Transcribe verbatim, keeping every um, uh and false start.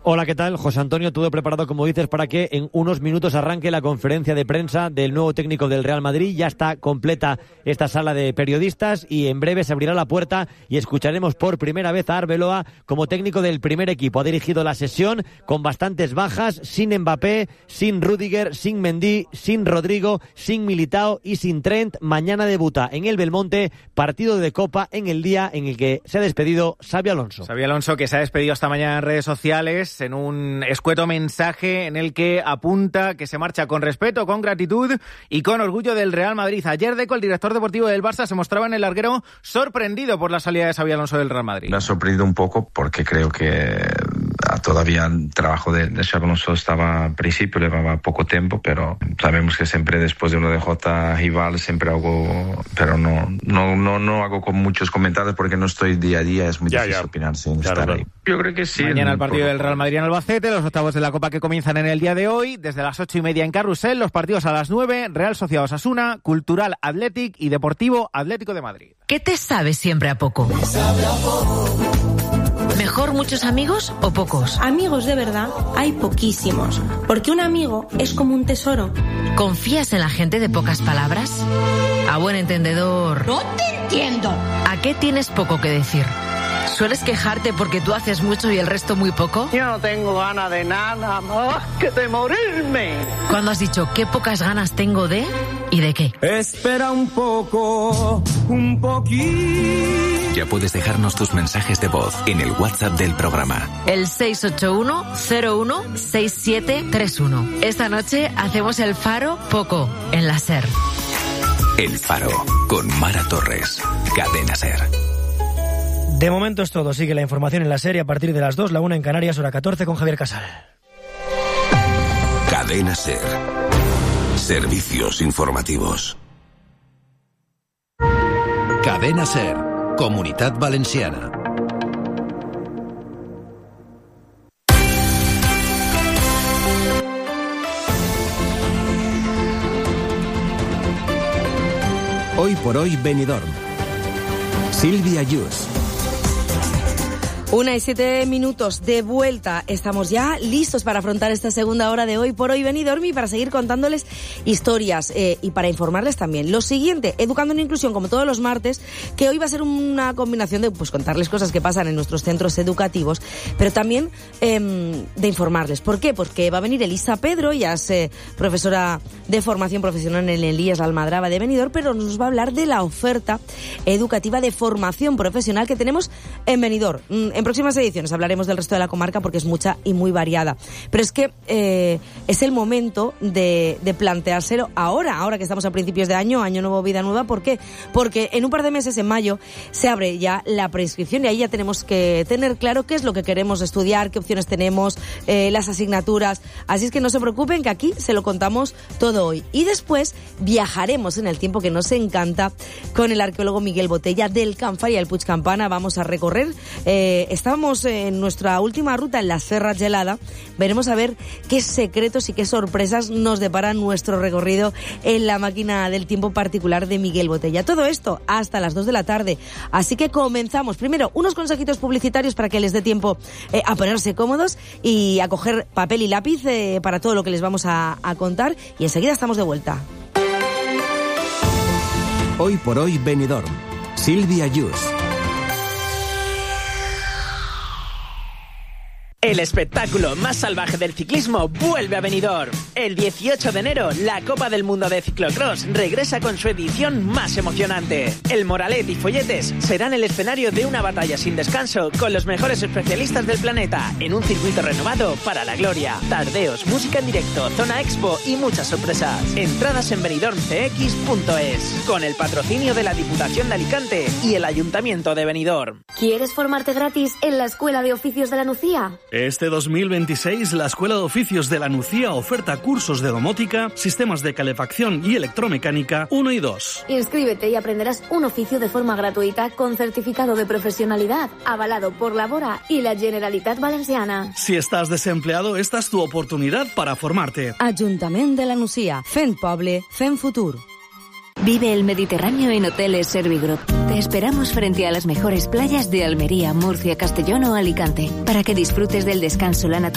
Hola, ¿qué tal? José Antonio, todo preparado, como dices, para que en unos minutos arranque la conferencia de prensa del nuevo técnico del Real Madrid. Ya está completa esta sala de periodistas y en breve se abrirá la puerta y escucharemos por primera vez a Arbeloa como técnico del primer equipo. Ha dirigido la sesión con bastantes bajas, sin Mbappé, sin Rüdiger, sin Mendy, sin Rodrigo, sin Militao y sin Trent. Mañana debuta en el Belmonte, partido de Copa en el día en el que se ha despedido Xabi Alonso. Xabi Alonso, que se ha despedido esta mañana en redes sociales en un escueto mensaje en el que apunta que se marcha con respeto, con gratitud y con orgullo del Real Madrid. Ayer Deco, el director deportivo del Barça, se mostraba en el larguero sorprendido por la salida de Xabi Alonso del Real Madrid. Me ha sorprendido un poco porque creo que todavía el trabajo de, de Xabi Alonso estaba al principio, llevaba poco tiempo, pero sabemos que siempre después de una derrota rival siempre hago, pero no no no no hago con muchos comentarios porque no estoy día a día, es muy ya, difícil ya. opinar sin claro, estar claro. ahí. Yo creo que sí. Mañana el partido del Real Madrid en Albacete, los octavos de la Copa que comienzan en el día de hoy, desde las ocho y media en Carrusel, los partidos a las nueve, Real Sociedad Osasuna, Cultural Athletic y Deportivo Atlético de Madrid. ¿Qué te sabe siempre a poco? Sabe a poco. ¿Mejor muchos amigos o pocos? Amigos de verdad hay poquísimos, porque un amigo es como un tesoro. ¿Confías en la gente de pocas palabras? A buen entendedor... ¡No te entiendo! ¿A qué tienes poco que decir? ¿Sueles quejarte porque tú haces mucho y el resto muy poco? Yo no tengo ganas de nada más que de morirme. ¿Cuándo has dicho qué pocas ganas tengo de y de qué? Espera un poco, un poquito. Ya puedes dejarnos tus mensajes de voz en el WhatsApp del programa. El seis ocho uno cero uno seis siete tres uno. Esta noche hacemos el Faro Poco en la SER. El Faro con Mara Torres. Cadena SER. De momento es todo. Sigue la información en la serie a partir de las dos, la una en Canarias, hora catorce, con Javier Casal. Cadena SER. Servicios informativos. Cadena SER. Comunitat Valenciana. Hoy por hoy Benidorm. Silvia Yus. Una y siete minutos de vuelta. Estamos ya listos para afrontar esta segunda hora de Hoy por Hoy Benidorm y para seguir contándoles historias eh, y para informarles también. Lo siguiente, Educando en Inclusión, como todos los martes, que hoy va a ser una combinación de pues contarles cosas que pasan en nuestros centros educativos, pero también eh, de informarles. ¿Por qué? Porque va a venir Elisa Pedro, ya es eh, profesora de formación profesional en el I E S La Almadraba de Benidorm, pero nos va a hablar de la oferta educativa de formación profesional que tenemos en Benidorm. En próximas ediciones hablaremos del resto de la comarca porque es mucha y muy variada. Pero es que eh, es el momento de, de planteárselo ahora, ahora que estamos a principios de año, año nuevo, vida nueva. ¿Por qué? Porque en un par de meses, en mayo, se abre ya la preinscripción y ahí ya tenemos que tener claro qué es lo que queremos estudiar, qué opciones tenemos, eh, las asignaturas. Así es que no se preocupen, que aquí se lo contamos todo hoy. Y después viajaremos en el tiempo, que nos encanta, con el arqueólogo Miguel Botella del Camfar y el Puig Campana. Vamos a recorrer... Eh, Estábamos en nuestra última ruta en la Serra Gelada. Veremos a ver qué secretos y qué sorpresas nos depara nuestro recorrido en la máquina del tiempo particular de Miguel Botella. Todo esto hasta las dos de la tarde. Así que comenzamos. Primero, unos consejitos publicitarios para que les dé tiempo eh, a ponerse cómodos y a coger papel y lápiz eh, para todo lo que les vamos a, a contar. Y enseguida estamos de vuelta. Hoy por hoy Benidorm. Silvia Yus. El espectáculo más salvaje del ciclismo vuelve a Benidorm. El dieciocho de enero, la Copa del Mundo de Ciclocross regresa con su edición más emocionante. El Moralet y Folletes serán el escenario de una batalla sin descanso con los mejores especialistas del planeta en un circuito renovado para la gloria. Tardeos, música en directo, zona expo y muchas sorpresas. Entradas en benidorm c x punto es con el patrocinio de la Diputación de Alicante y el Ayuntamiento de Benidorm. ¿Quieres formarte gratis en la Escuela de Oficios de la Nucía? Este dos mil veintiséis, la Escuela de Oficios de la Nucía oferta cursos de domótica, sistemas de calefacción y electromecánica uno y dos. Inscríbete y aprenderás un oficio de forma gratuita con certificado de profesionalidad, avalado por la Bora y la Generalitat Valenciana. Si estás desempleado, esta es tu oportunidad para formarte. Ayuntamiento de la Nucía. Fent poble, fent futur. Vive el Mediterráneo en Hoteles Servigroup. Te esperamos frente a las mejores playas de Almería, Murcia, Castellón o Alicante para que disfrutes del descanso, la naturaleza